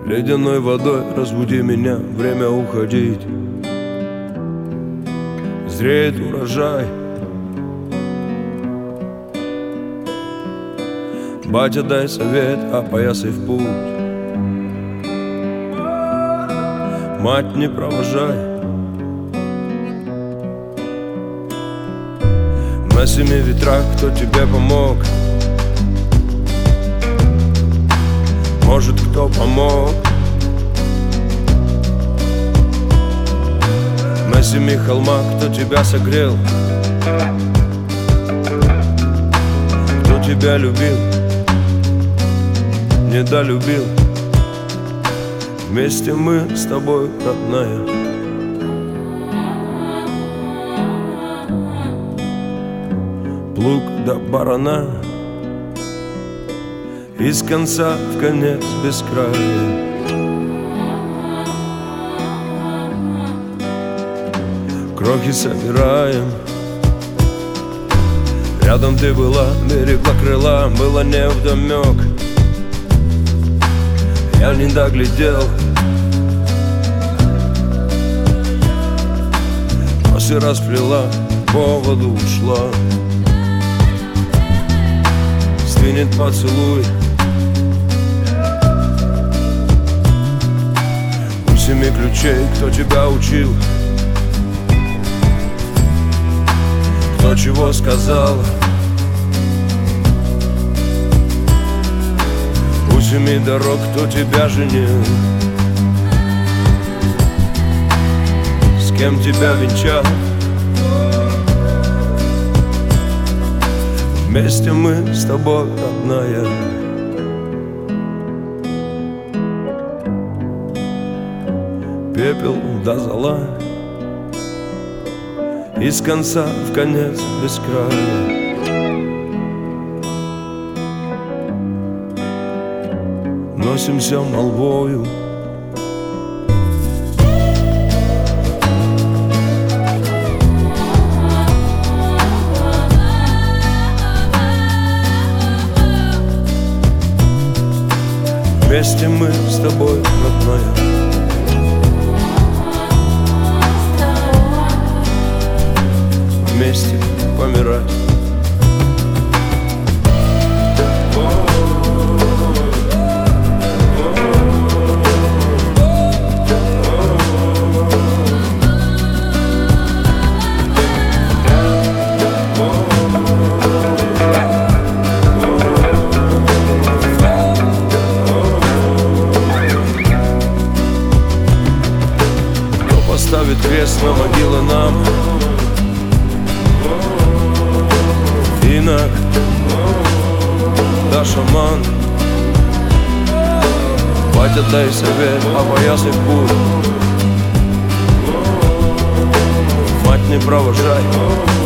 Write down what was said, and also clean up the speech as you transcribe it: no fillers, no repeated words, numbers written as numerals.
Ледяной водой разбуди меня, время уходить. Зреет урожай. Батя, дай совет, опоясай в путь. Мать, не провожай. На 7 ветрах кто тебе помог? Может, кто помог? На 7 холмах кто тебя согрел? Кто тебя любил? Недолюбил. Вместе мы с тобой, родная. Плуг до барана, из конца в конец без края. Крохи собираем. Рядом ты была, берегла крыла, было невдомёк. Я не доглядел. Косы расплела, по воду ушла. Стынет поцелуй. У 7 ключей кто тебя учил? Кто чего сказал? У 7 дорог кто тебя женил? С кем тебя венчал? Вместе мы с тобой, родная. Пепел до зола, из конца в конец без края. Носимся молвою. Вместе мы с тобой, родная. Вместе помирать. Ставит крест на могилы нам. Инок, да шаман. Батя, дай совет, опоясай в путь. Мать, не провожай.